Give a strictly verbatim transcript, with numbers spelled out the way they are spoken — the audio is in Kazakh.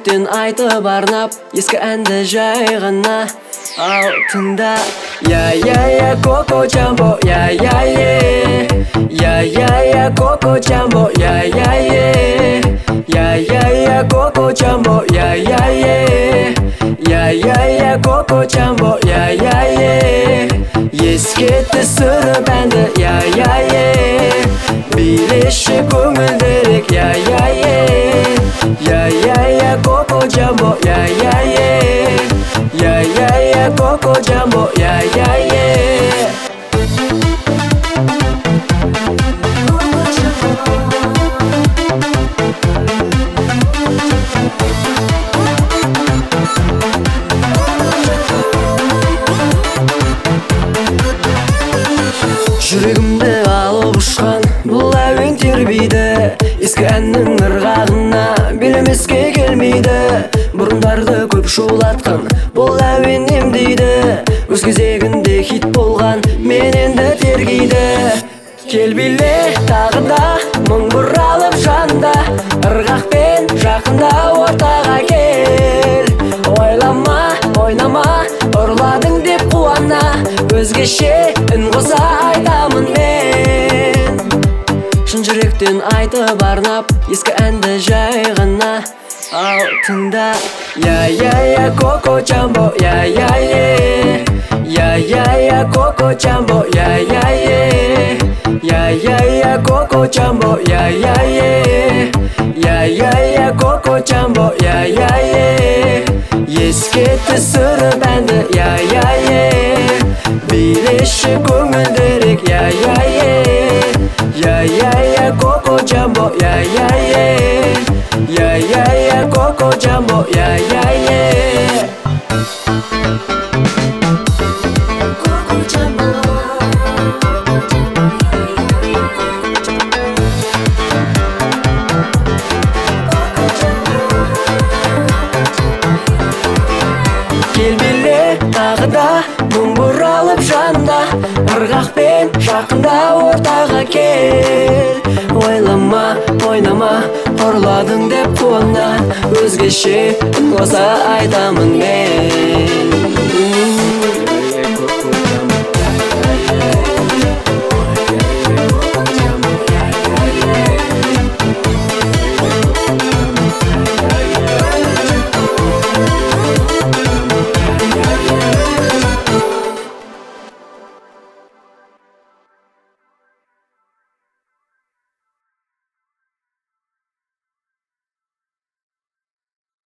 жүректен айтып арнап ескі әнді жай ғана ал тыңда. Я я я Коко Джамбо, я я я я я я Коко Джамбо, я я я я я я Коко Джамбо, я я я я я я Коко Джамбо, я я я ескетті сыры бәнді, я я я билеші көңілдерек, я я я я я я Коко Джамбо, я я я я я я Коко Джамбо, я я я жүрегімді алып ұшқан бұл әуен тербейді, ескі әннің ырғағына билемеске келмейді. Бұрындарды көп шулатқан бұл әуен емдейді, өз кезегінде хит болған мен енді тергейді. Кел биле тағы да мың бұралып жанда, ырғақпен жақында ортаға кел. Ойлама, ойнама, ұрладың деп қуана, өзгеше үн қоса айтамын мен. Шын жүректен айтып арнап ескі әнді жай ғана ал тыңда. Я я я Коко Джамбо, я я я я я я Коко Джамбо, я я я я я я Коко Джамбо, я я я я я я Коко Джамбо, я я я ескетті сыры бәнді, я я я билеші көңілдерек, я я я я я я Коко Джамбо, я я я я я я Коко Джамбо, я я я Коко Джамбо. Кел биле тағы да мұң бұралып жанда, ырғақпен жақында ортаға кел. Ойлама, ойнама, ұрладың деп қуана, өзгеше үн қоса айтамын мен.